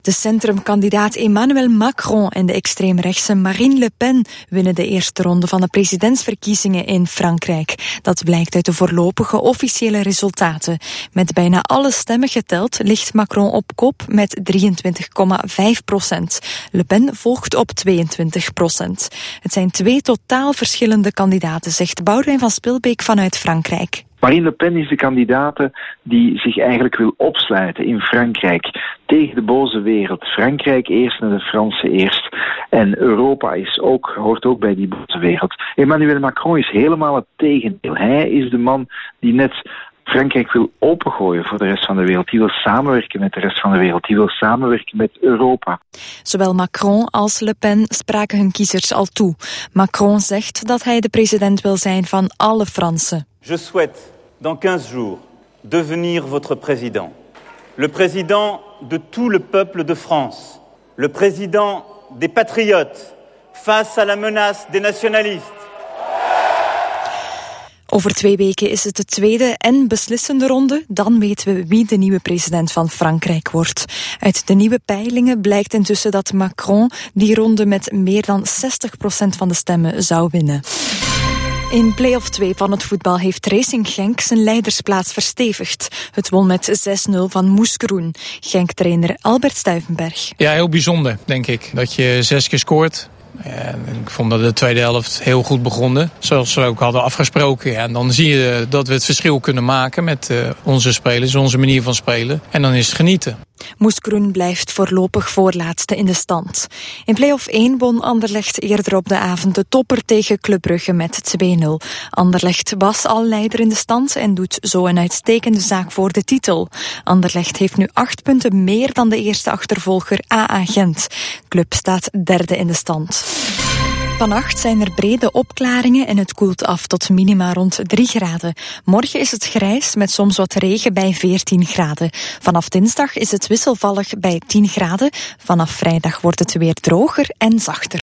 De centrumkandidaat Emmanuel Macron en de extreemrechtse Marine Le Pen winnen de eerste ronde van de presidentsverkiezingen in Frankrijk. Dat blijkt uit de voorlopige officiële resultaten. Met bijna alle stemmen geteld ligt Macron op kop met 23,5%. Le Pen volgt op 22%. Het zijn twee totaal verschillende kandidaten, zegt Boudewijn van Spilbeek vanuit Frankrijk. Marine Le Pen is de kandidate die zich eigenlijk wil opsluiten in Frankrijk tegen de boze wereld. Frankrijk eerst en de Fransen eerst. En Europa hoort ook bij die boze wereld. Emmanuel Macron is helemaal het tegendeel. Hij is de man die net Frankrijk wil opengooien voor de rest van de wereld. Die wil samenwerken met de rest van de wereld. Die wil samenwerken met Europa. Zowel Macron als Le Pen spraken hun kiezers al toe. Macron zegt dat hij de president wil zijn van alle Fransen. Je souhaite, dans 15 jours, devenir votre président. Le président de tout le peuple de France. Le président des patriotes face à la menace des nationalistes. Over 2 weken is het de tweede en beslissende ronde. Dan weten we wie de nieuwe president van Frankrijk wordt. Uit de nieuwe peilingen blijkt intussen dat Macron die ronde met meer dan 60% van de stemmen zou winnen. In play-off 2 van het voetbal heeft Racing Genk zijn leidersplaats verstevigd. Het won met 6-0 van Mouscron. Genk-trainer Albert Stuyvenberg. Ja, heel bijzonder, denk ik. Dat je 6 keer scoort. En ik vond dat de tweede helft heel goed begonnen. Zoals we ook hadden afgesproken. Ja, en dan zie je dat we het verschil kunnen maken met onze spelers, onze manier van spelen. En dan is het genieten. Mouscron blijft voorlopig voorlaatste in de stand. In play-off 1 won Anderlecht eerder op de avond de topper tegen Club Brugge met 2-0. Anderlecht was al leider in de stand en doet zo een uitstekende zaak voor de titel. Anderlecht heeft nu 8 punten meer dan de eerste achtervolger AA Gent. Club staat derde in de stand. Vannacht zijn er brede opklaringen en het koelt af tot minima rond 3 graden. Morgen is het grijs met soms wat regen bij 14 graden. Vanaf dinsdag is het wisselvallig bij 10 graden. Vanaf vrijdag wordt het weer droger en zachter.